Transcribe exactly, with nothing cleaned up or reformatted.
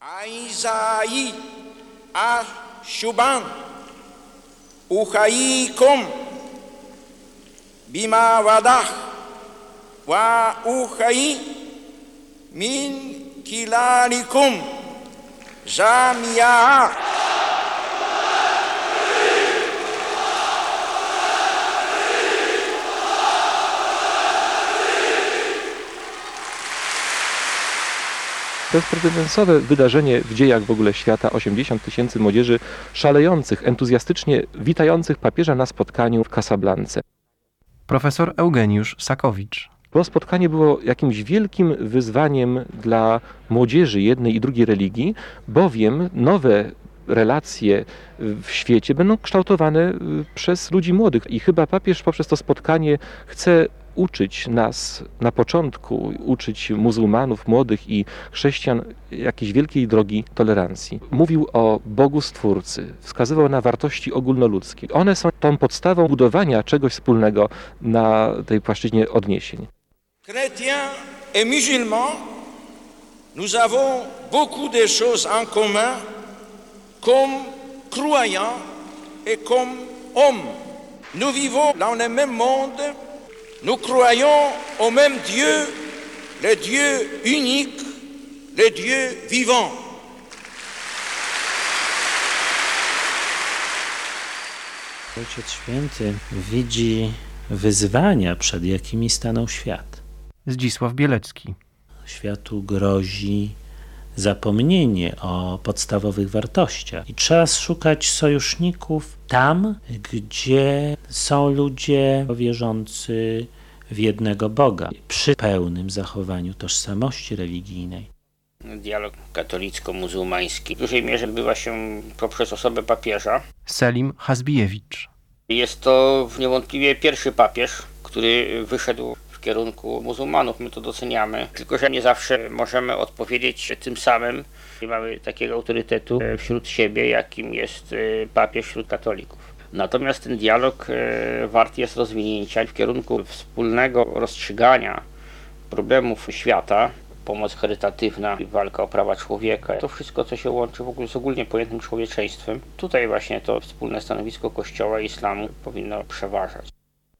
Aizai ashuban uchaikum bima wadah wa uchai min kilalikum jamia. To jest precedensowe wydarzenie w dziejach w ogóle świata. osiemdziesiąt tysięcy młodzieży szalejących, entuzjastycznie witających papieża na spotkaniu w Casablance. Profesor Eugeniusz Sakowicz. To spotkanie było jakimś wielkim wyzwaniem dla młodzieży jednej i drugiej religii, bowiem nowe relacje w świecie będą kształtowane przez ludzi młodych. I chyba papież poprzez to spotkanie chce uczyć nas na początku, uczyć muzułmanów, młodych i chrześcijan jakiejś wielkiej drogi tolerancji. Mówił o Bogu Stwórcy, wskazywał na wartości ogólnoludzkie. One są tą podstawą budowania czegoś wspólnego na tej płaszczyźnie odniesień. Chrétiens et musulmans, nous avons beaucoup de choses en commun comme croyants et comme hommes. Nous vivons dans le même monde. Nous croyons au même Dieu, le Dieu unique, le Dieu vivant. Ojciec Święty widzi wyzwania, przed jakimi stanął świat. Zdzisław Bielecki. Światu grozi zapomnienie o podstawowych wartościach i trzeba szukać sojuszników tam, gdzie są ludzie wierzący w jednego Boga, przy pełnym zachowaniu tożsamości religijnej. Dialog katolicko-muzułmański w dużej mierze odbywa się poprzez osobę papieża. Selim Hazbijewicz. Jest to niewątpliwie pierwszy papież, który wyszedł w kierunku muzułmanów. My to doceniamy, tylko że nie zawsze możemy odpowiedzieć tym samym. Nie mamy takiego autorytetu wśród siebie, jakim jest papież wśród katolików. Natomiast ten dialog wart jest rozwinięcia w kierunku wspólnego rozstrzygania problemów świata, pomoc charytatywna, walka o prawa człowieka. To wszystko, co się łączy w ogóle z ogólnie pojętym człowieczeństwem. Tutaj właśnie to wspólne stanowisko Kościoła i islamu powinno przeważać.